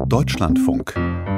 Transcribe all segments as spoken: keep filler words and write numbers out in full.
Deutschlandfunk.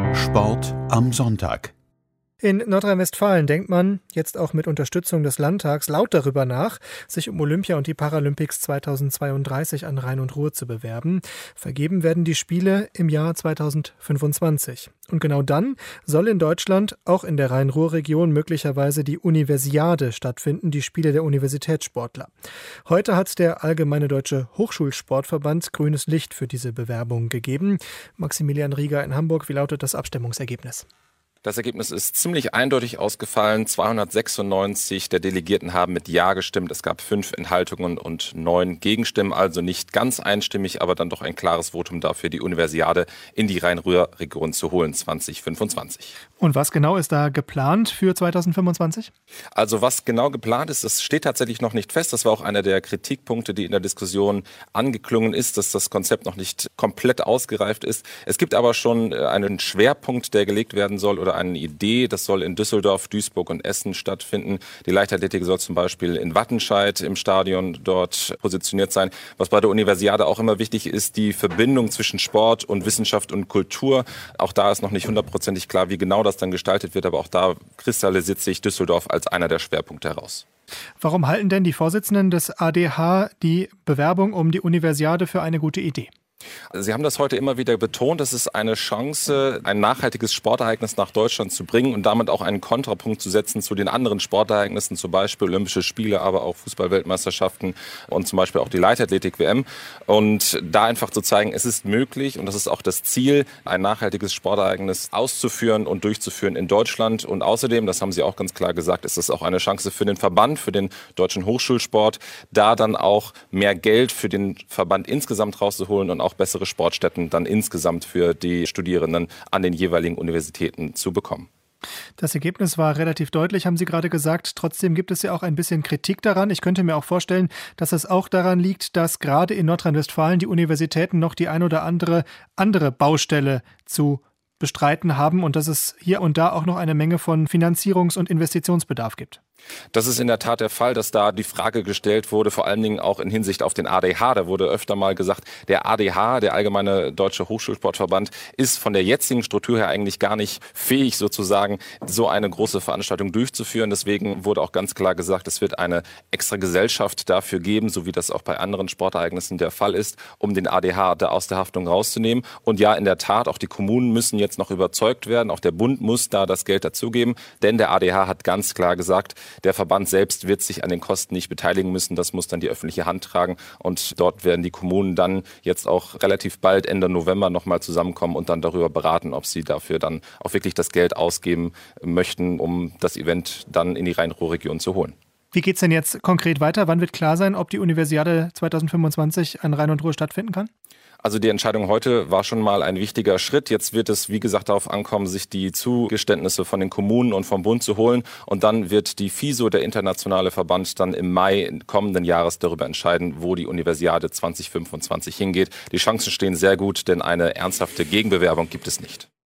Sport am Sonntag. In Nordrhein-Westfalen denkt man, jetzt auch mit Unterstützung des Landtags, laut darüber nach, sich um Olympia und die Paralympics zweitausendzweiunddreißig an Rhein und Ruhr zu bewerben. Vergeben werden die Spiele im Jahr zweitausendfünfundzwanzig. Und genau dann soll in Deutschland, auch in der Rhein-Ruhr-Region, möglicherweise die Universiade stattfinden, die Spiele der Universitätssportler. Heute hat der Allgemeine Deutsche Hochschulsportverband grünes Licht für diese Bewerbung gegeben. Maximilian Rieger in Hamburg, wie lautet das Abstimmungsergebnis? Das Ergebnis ist ziemlich eindeutig ausgefallen. zweihundertsechsundneunzig der Delegierten haben mit Ja gestimmt. Es gab fünf Enthaltungen und neun Gegenstimmen, also nicht ganz einstimmig, aber dann doch ein klares Votum dafür, die Universiade in die Rhein-Ruhr-Region zu holen zweitausendfünfundzwanzig. Und was genau ist da geplant für zweitausendfünfundzwanzig? Also was genau geplant ist, das steht tatsächlich noch nicht fest. Das war auch einer der Kritikpunkte, die in der Diskussion angeklungen ist, dass das Konzept noch nicht komplett ausgereift ist. Es gibt aber schon einen Schwerpunkt, der gelegt werden soll, oder eine Idee. Das soll in Düsseldorf, Duisburg und Essen stattfinden. Die Leichtathletik soll zum Beispiel in Wattenscheid im Stadion dort positioniert sein. Was bei der Universiade auch immer wichtig ist, die Verbindung zwischen Sport und Wissenschaft und Kultur. Auch da ist noch nicht hundertprozentig klar, wie genau das dann gestaltet wird, aber auch da kristallisiert sich Düsseldorf als einer der Schwerpunkte heraus. Warum halten denn die Vorsitzenden des A D H die Bewerbung um die Universiade für eine gute Idee? Sie haben das heute immer wieder betont, es ist eine Chance, ein nachhaltiges Sportereignis nach Deutschland zu bringen und damit auch einen Kontrapunkt zu setzen zu den anderen Sportereignissen, zum Beispiel Olympische Spiele, aber auch Fußball-Weltmeisterschaften und zum Beispiel auch die Leichtathletik-W M. Und da einfach zu zeigen, es ist möglich und das ist auch das Ziel, ein nachhaltiges Sportereignis auszuführen und durchzuführen in Deutschland. Und außerdem, das haben Sie auch ganz klar gesagt, ist es auch eine Chance für den Verband, für den deutschen Hochschulsport, da dann auch mehr Geld für den Verband insgesamt rauszuholen und auch bessere Sportstätten dann insgesamt für die Studierenden an den jeweiligen Universitäten zu bekommen. Das Ergebnis war relativ deutlich, haben Sie gerade gesagt. Trotzdem gibt es ja auch ein bisschen Kritik daran. Ich könnte mir auch vorstellen, dass es auch daran liegt, dass gerade in Nordrhein-Westfalen die Universitäten noch die ein oder andere andere Baustelle zu bestreiten haben und dass es hier und da auch noch eine Menge von Finanzierungs- und Investitionsbedarf gibt. Das ist in der Tat der Fall, dass da die Frage gestellt wurde, vor allen Dingen auch in Hinsicht auf den A D H. Da wurde öfter mal gesagt, der A D H, der Allgemeine Deutsche Hochschulsportverband, ist von der jetzigen Struktur her eigentlich gar nicht fähig, sozusagen so eine große Veranstaltung durchzuführen. Deswegen wurde auch ganz klar gesagt, es wird eine extra Gesellschaft dafür geben, so wie das auch bei anderen Sportereignissen der Fall ist, um den A D H da aus der Haftung rauszunehmen. Und ja, in der Tat, auch die Kommunen müssen jetzt noch überzeugt werden. Auch der Bund muss da das Geld dazugeben, denn der A D H hat ganz klar gesagt, der Verband selbst wird sich an den Kosten nicht beteiligen müssen. Das muss dann die öffentliche Hand tragen. Und dort werden die Kommunen dann jetzt auch relativ bald Ende November nochmal zusammenkommen und dann darüber beraten, ob sie dafür dann auch wirklich das Geld ausgeben möchten, um das Event dann in die Rhein-Ruhr-Region zu holen. Wie geht es denn jetzt konkret weiter? Wann wird klar sein, ob die Universiade zweitausendfünfundzwanzig an Rhein und Ruhr stattfinden kann? Also die Entscheidung heute war schon mal ein wichtiger Schritt. Jetzt wird es, wie gesagt, darauf ankommen, sich die Zugeständnisse von den Kommunen und vom Bund zu holen. Und dann wird die FISO, der internationale Verband, dann im Mai kommenden Jahres darüber entscheiden, wo die Universiade zweitausendfünfundzwanzig hingeht. Die Chancen stehen sehr gut, denn eine ernsthafte Gegenbewerbung gibt es nicht.